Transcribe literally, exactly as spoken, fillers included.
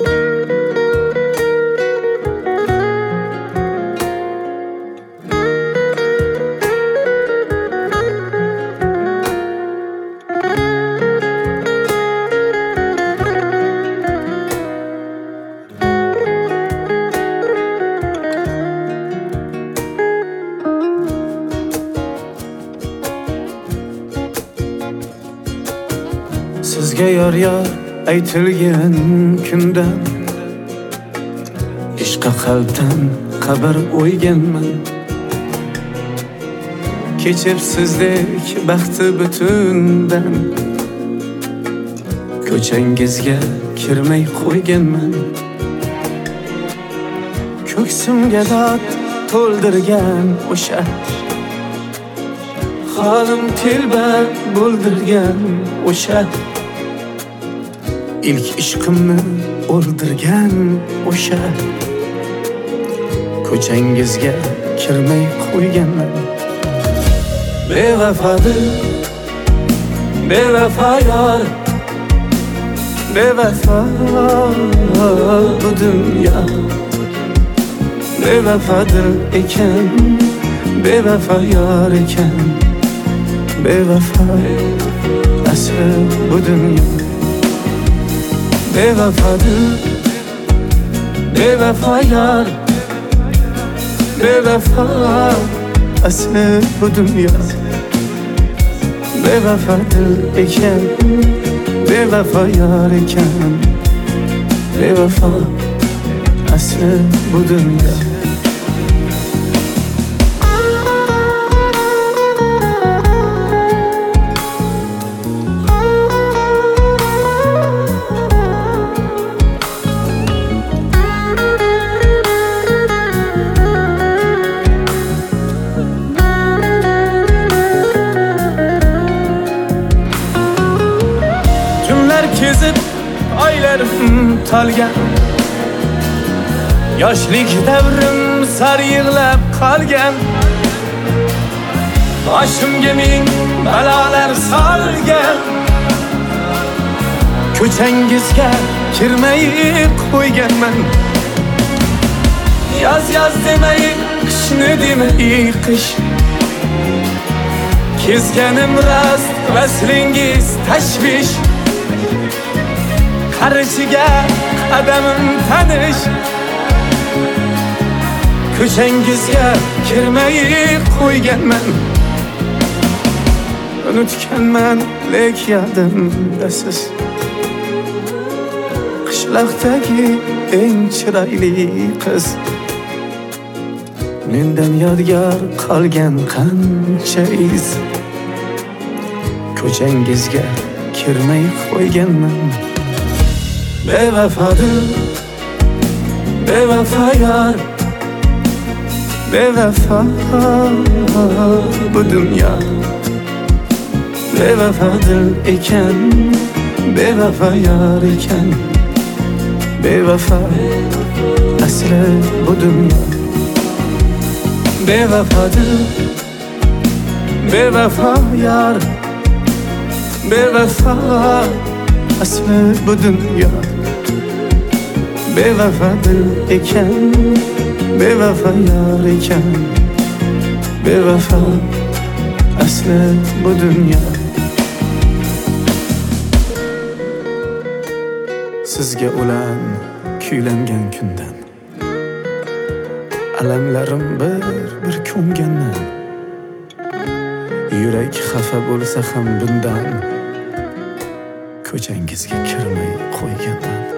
Sizga yor yor aytilgan kundan ishqa qalbdan xabar o'yganman. Kechib sizdek baxti butundan ko'changizga kirmay qo'yganman. Ko'ksimga dod to'ldirgan o'sha halim telba bo'ldirgan o'sha ilk ishqimni o'ldirgan o'sha ko'changizga kirmay qo'yganman. Bevafodir, bevafo yor, bevafo bu dunyo. Bevafodir ekan, bevafo yor ekan, bevafo asli bu dunyo. Bevafodir, bevafo yor, bevafo asli bu dunyo. Bevafodir ekan, bevafo yor ekan, bevafo asli bu dunyo. Kezib oylarim tolgan, yoshlik davrim sar yig'lab qolgan. Boshimga ming balolar solgan, ko'changizga kirmay qo'yganman. Yoz yoz demay, qishni demay qish, kezganim rost, vaslingiz tashvish. Qarishiga qadamim tanish, ko'changizga kirmay qo'yganman. Unutganman lek yodimda siz, qishloqdagi eng chiroyli qiz. Mendan yodgor qolgan qancha iz, ko'changizga kirmay qo'yganman. Bevafodir, bevafo yor, bevafo bu dunyo. Bevafodir ekan, bevafo yor ekan, bevafo asli bu dunyo. Bevafodir, bevafo yor, bevafo asli bu dunyo. Bevafodir ekan, bevafo yor ekan, bevafo asli bu dunyo. Sizga ulan kuylangan kundan alamlarim bir bir ko'nganman. Yurak xafa bo'lsa ham bundan ko'changizga kirmay qo'yganman.